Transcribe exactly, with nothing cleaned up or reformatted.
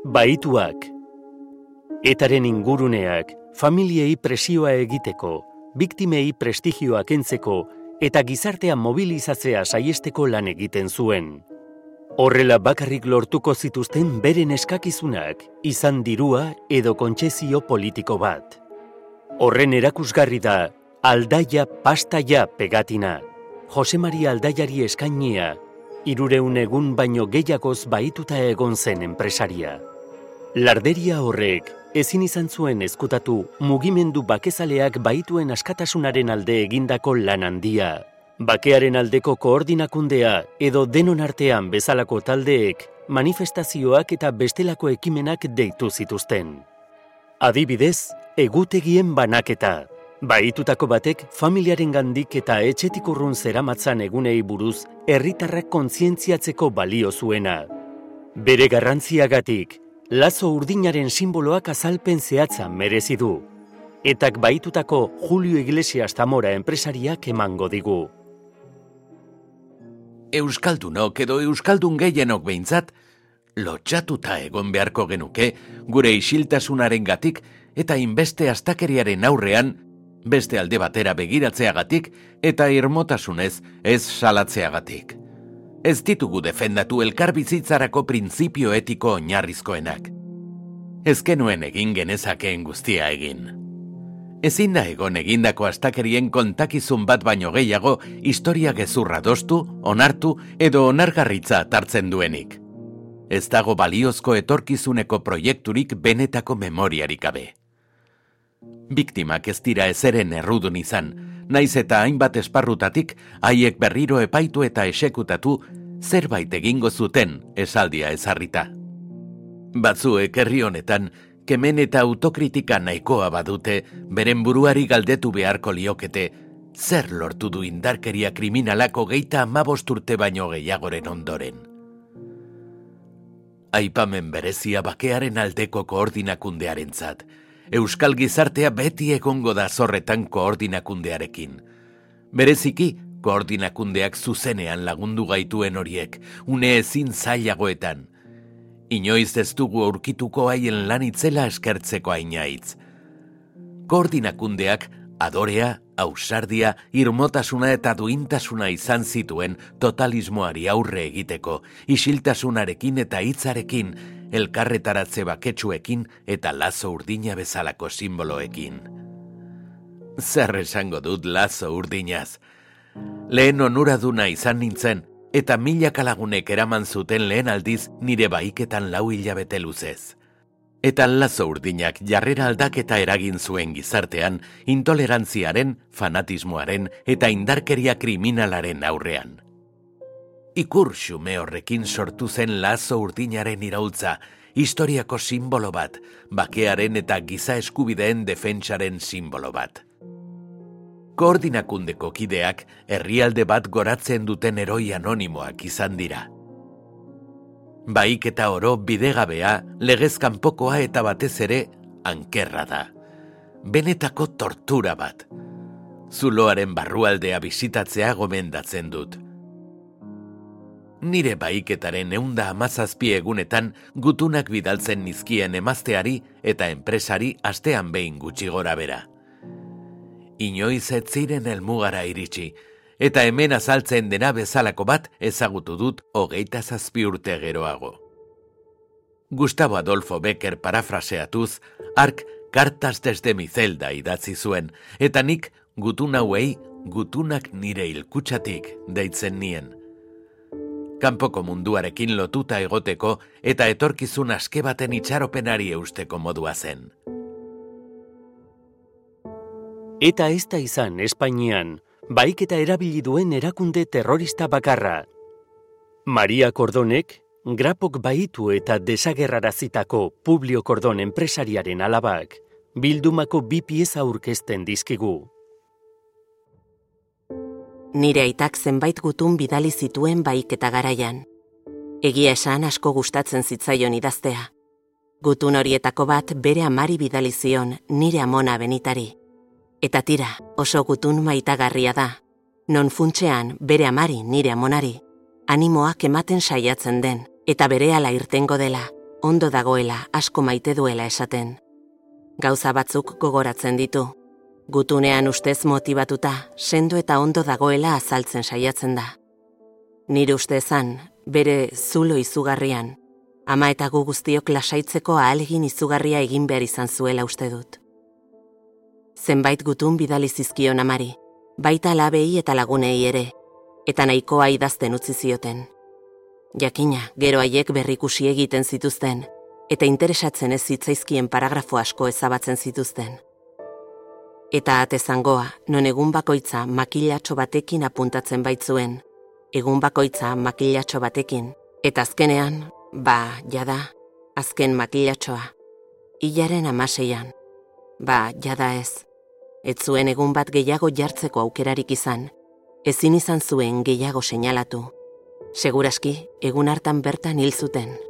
Bahituak. Etaren inguruneak, familiei presioa egiteko, biktimei prestigioa kentzeko eta gizartea mobilizatzea saiesteko lan egiten zuen. Horrela bakarrik lortuko zituzten beren eskakizunak, izan dirua edo kontzesio politiko bat. Horren erakusgarri da, Aldaia pastaia pegatina, Jose Maria Aldaiari eskainia, hirureun egun baino gehiagoz bahituta egon zen enpresaria. Larderia horrek ezin izan zuen ezkutatu mugimendu bakezaleak bahituen askatasunaren alde egindako lan handia. Bakearen aldeko koordinakundea edo denon artean bezalako taldeek manifestazioak eta bestelako ekimenak deitu zituzten. Adibidez, egutegien banaketa. Bahitutako batek familiaren gandik eta etxetik urrun zeramatzan egunei buruz herritarrak kontzientziatzeko balio zuena. Bere garrantziagatik, lazo urdinaren simboloak azalpen zehatza merezi du. Etak bahitutako Julio Iglesias Zamora enpresariak emango digu. Euskaldunok edo euskaldun gehienok behintzat, lotxatuta egon beharko genuke gure isiltasunarengatik eta inbeste astakeriaren aurrean, beste alde batera begiratzeagatik eta irmotasunez ez salatzeagatik. Ez ditugu defendatu elkarbizitzarako printzipio etiko oinarrizkoenak. Ez genuen egin genezakeen guztia egin. Ezin da egon egindako astakerien kontakizun bat baino gehiago historia gezurra dostu, onartu edo onargarritza tartzen duenik. Ez dago baliozko etorkizuneko proiekturik benetako memoriarik gabe. Biktimak ez dira ezeren errudun izan, naiz eta hainbat esparrutatik haiek berriro epaitu eta esekutatu zerbait egingo zuten esaldia ezarrita. Batzuek herri honetan kemen eta autokritika nahikoa badute, beren buruari galdetu beharko liokete, zer lortu du indarkeria kriminalako geita hamabost urte baino gehiagoren ondoren. Aipamen berezia bakearen aldeko koordinakundearentzat. Euskal gizartea beti egongo da zorretan koordinakundearekin. Bereziki, koordinakundeak zuzenean lagundu gaituen horiek, une ezin zailagoetan. Inoiz ez dugu aurkituko haien lan itzela eskertzeko ainaitz. Koordinakundeak adorea, ausardia, irmotasuna eta duintasuna izan zituen totalismoari aurre egiteko, isiltasunarekin eta hitzarekin, elkarretaratze baketsuekin eta lazo urdina bezalako simboloekin. Zer esango dut lazo urdinaz? Lehen onuraduna izan nintzen, eta milaka lagunek eraman zuten lehen aldiz nire bahiketan lau hilabete luzez. Eta lazo urdinak jarrera aldaketa eragin zuen gizartean, intolerantziaren, fanatismoaren eta indarkeria kriminalaren aurrean. Ikur xume horrekin sortu zen lazo urdinaren iraultza, historiako simbolo bat, bakearen eta giza eskubideen defentsaren simbolo bat. Koordinakundeko kideak herrialde bat goratzen duten heroi anonimoak izan dira. Bahiketa oro bidegabea, legez kanpokoa eta batez ere ankerra da. Benetako tortura bat. Zuloaren barrualdea bisitatzea gomendatzen dut. Nire bahiketaren ehunda hamazazpi egunetan gutunak bidaltzen nizkien emazteari eta enpresari astean behin gutxi gora bera. Inoiz ez ziren helmugara iritsi, eta hemen azaltzen dena bezalako bat ezagutu dut hogeita zazpi urte geroago. Gustavo Adolfo Becker parafraseatuz, hark Cartas desde mi celda idatzi zuen, eta nik gutun hauei gutunak nire hilkutxatik deitzen nien. Kanpoko munduarekin lotuta egoteko eta etorkizun aske baten itxaropenari eusteko modua zen. Eta ez da izan Espainian, bahiketa erabili duen erakunde terrorista bakarra. Maria Kordonek, Grapok bahitu eta desagerrarazitako Publio Kordon enpresariaren alabak, bildumako bi pieza aurkezten dizkigu. Nire aitak zenbait gutun bidali zituen bahiketa garaian. Egia esan asko gustatzen zitzaion idaztea. Gutun horietako bat bere amari bidali zion nire amona Benitari. Eta tira, oso gutun maitagarria da, non funtsean bere amari nire amonari, animoak ematen saiatzen den, eta berehala irtengo dela, ondo dagoela, asko maite duela esaten. Gauza batzuk gogoratzen ditu. Gutunean ustez motibatuta, sendo eta ondo dagoela azaltzen saiatzen da. Nire ustezan, bere zulo izugarrian, ama eta gu guztiok lasaitzeko ahalegin izugarria egin behar izan zuela uste dut. Zenbait gutun bidali zizkion amari, baita labei eta lagunei ere, eta nahikoa idazten utzi zioten. Jakina, gero haiek berrikusi egiten zituzten, eta interesatzen ez zitzaizkien paragrafo asko ezabatzen zituzten. Eta atezangoa, non egun bakoitza makilatxo batekin apuntatzen baitzuen, egun bakoitza makilatxo batekin, eta azkenean, ba, jada, azken makilatxoa, hilaren amaseian, ba, jada ez, ez zuen egun bat gehiago jartzeko aukerarik izan, ezin izan zuen gehiago seinalatu. Seguraski, egun hartan bertan hil zuten.